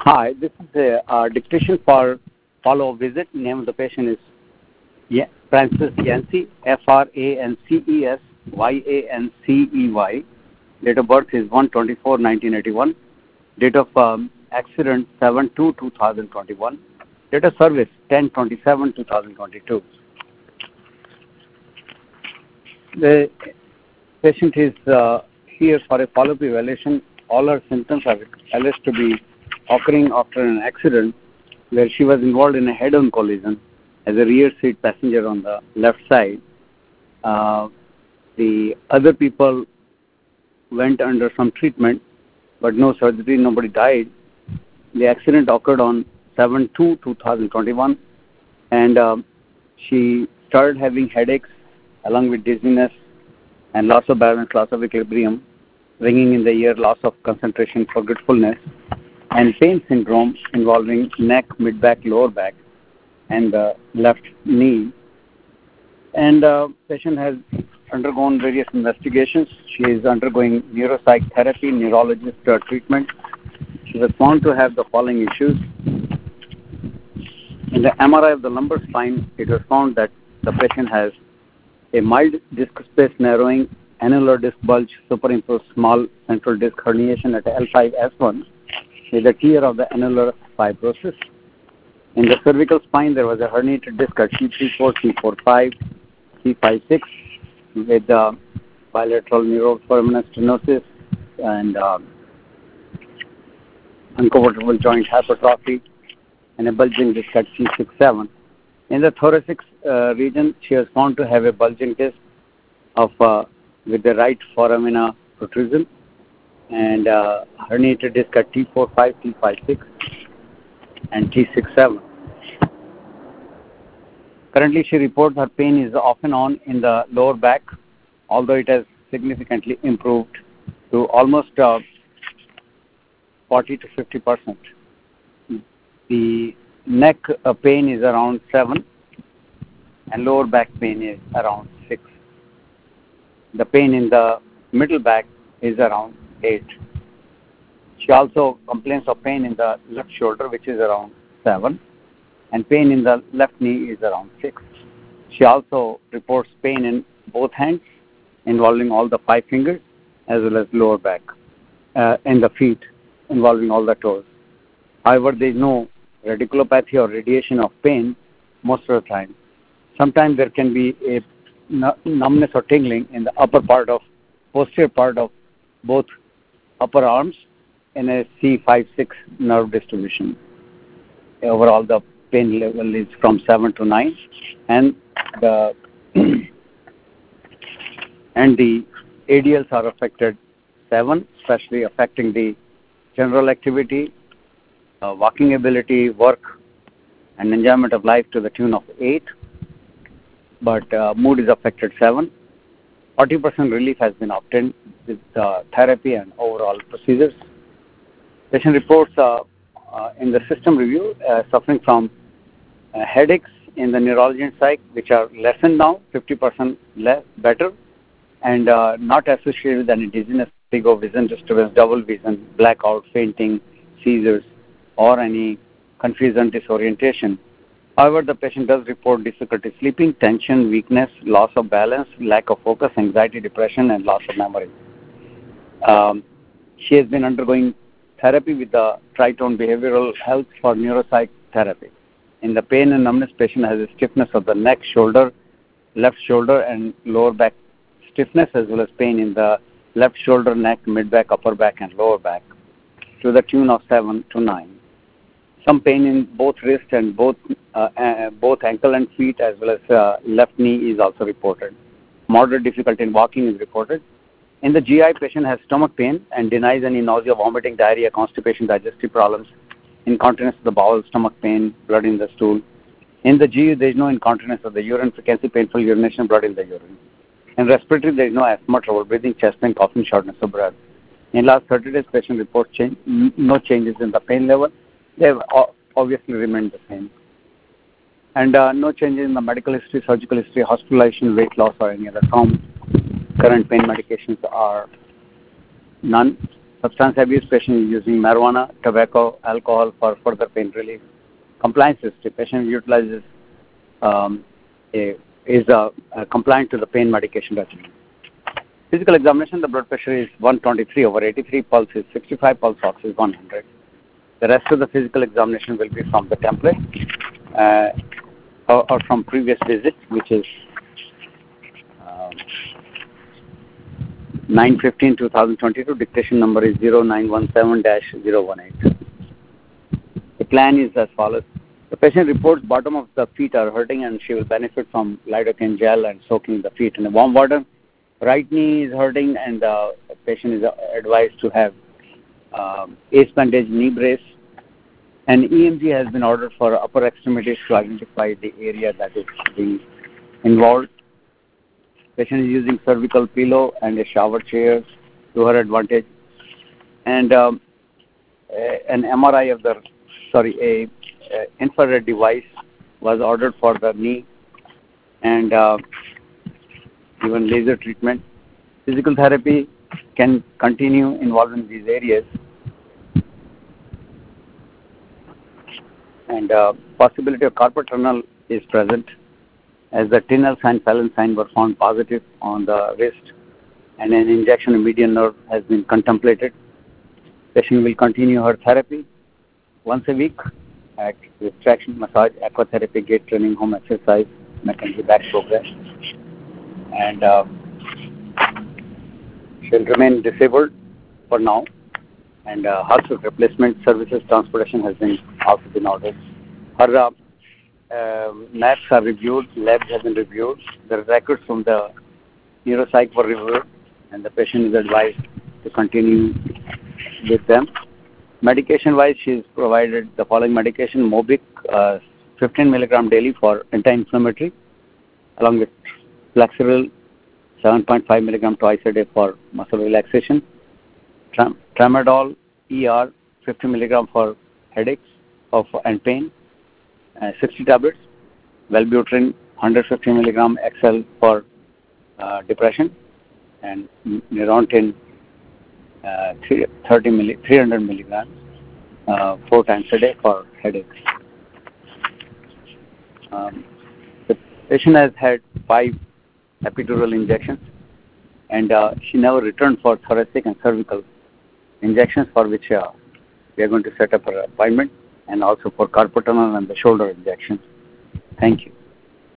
Hi, this is a dictation for follow-up visit. Name of the patient is Frances Yancey, Frances Yancey. Date of birth is 1/24/1981. Date of accident 7/2/2021. Date of service 10/27/2022. The patient is here for a follow-up evaluation. All her symptoms are alleged to be occurring after an accident where she was involved in a head-on collision as a rear seat passenger on the left side. The other people went under some treatment, but no surgery, nobody died. The accident occurred on 7/2/2021, and she started having headaches along with dizziness and loss of balance, loss of equilibrium, ringing in the ear, loss of concentration, forgetfulness, and pain syndrome involving neck, mid-back, lower back, and the left knee. And patient has undergone various investigations. She is undergoing neuropsych therapy, neurologist treatment. She was found to have the following issues. In the MRI of the lumbar spine, it was found that the patient has a mild disc space narrowing, annular disc bulge, superimposed small central disc herniation at L5S1 with a tier of the annular fibrosis. In the cervical spine, there was a herniated disc at T34, T45, T56 with bilateral neuroforaminal stenosis and uncomfortable joint hypertrophy and a bulging disc at T67. In the thoracic region, she was found to have a bulging disc with the right foramina protrusion and herniated disc at T45, T56, and T67. Currently, she reports her pain is off and on in the lower back, although it has significantly improved to almost 40 to 50%. The neck pain is around 7, and lower back pain is around 6. The pain in the middle back is around 8. She also complains of pain in the left shoulder, which is around 7, and pain in the left knee is around 6. She also reports pain in both hands, involving all the 5 fingers, as well as lower back, and the feet, involving all the toes. However, there is no radiculopathy or radiation of pain most of the time. Sometimes there can be a numbness or tingling in the posterior part of both upper arms in a C5-6 nerve distribution. Overall, the pain level is from 7 to 9, and the ADLs are affected 7, especially affecting the general activity, walking ability, work, and enjoyment of life to the tune of 8. But mood is affected 7. 40% relief has been obtained with therapy and overall procedures. Patient reports in the system review suffering from headaches in the neurology and psych, which are lessened now, 50% better, and not associated with any dizziness, vertigo, vision disturbance, double vision, blackout, fainting, seizures, or any confusion, disorientation. However, the patient does report difficulty sleeping, tension, weakness, loss of balance, lack of focus, anxiety, depression, and loss of memory. She has been undergoing therapy with the Tritone Behavioral Health for neuropsych therapy. In the pain and numbness, patient has a stiffness of the neck, shoulder, left shoulder, and lower back stiffness, as well as pain in the left shoulder, neck, mid-back, upper back, and lower back to the tune of 7 to 9. Some pain in both wrist and both ankle and feet, as well as left knee is also reported. Moderate difficulty in walking is reported. In the GI, patient has stomach pain and denies any nausea, vomiting, diarrhea, constipation, digestive problems, incontinence of the bowel, stomach pain, blood in the stool. In the GU, there is no incontinence of the urine, frequency, painful urination, blood in the urine. In respiratory, there is no asthma, trouble breathing, chest pain, coughing, shortness of breath. In last 30 days, patient reports no changes in the pain level. They have obviously remained the same. And no changes in the medical history, surgical history, hospitalization, weight loss, or any other form. Current pain medications are none. Substance abuse patient is using marijuana, tobacco, alcohol for further pain relief. Compliance history. Patient utilizes is compliant to the pain medication regimen. Physical examination, the blood pressure is 123/83, pulse is 65, pulse ox is 100. The rest of the physical examination will be from the template or from previous visit, which is 9/15/2022. Dictation number is 0917-018. The plan is as follows. The patient reports bottom of the feet are hurting and she will benefit from lidocaine gel and soaking the feet in warm water. Right knee is hurting and the patient is advised to have ace bandage knee brace. An EMG has been ordered for upper extremities to identify the area that is being involved. Patient is using cervical pillow and a shower chair to her advantage. And an MRI of the, infrared device was ordered for the knee and even laser treatment. Physical therapy can continue involving these areas. And possibility of carpal tunnel is present as the Tinel sign, Fallon sign were found positive on the wrist and an injection of median nerve has been contemplated. Patient will continue her therapy once a week at traction, massage, aquatherapy, gait training, home exercise, McKenzie back progress. And she'll remain disabled for now. And hospital replacement services transportation has been also been ordered. Her labs are reviewed, labs have been reviewed. The records from the neuropsych were reviewed, and the patient is advised to continue with them. Medication-wise, she is provided the following medication: Mobic, 15 milligram daily for anti-inflammatory, along with Flexeril, 7.5 milligram twice a day for muscle relaxation. Tramadol ER 50 milligram for headaches and pain, 60 tablets. Wellbutrin 150 milligram XL for depression, and Neurontin 300 milligrams 4 times a day for headaches. The patient has had 5 epidural injections, and she never returned for thoracic and cervical injections, for which we are going to set up her appointment, and also for carpal tunnel and the shoulder injections. Thank you.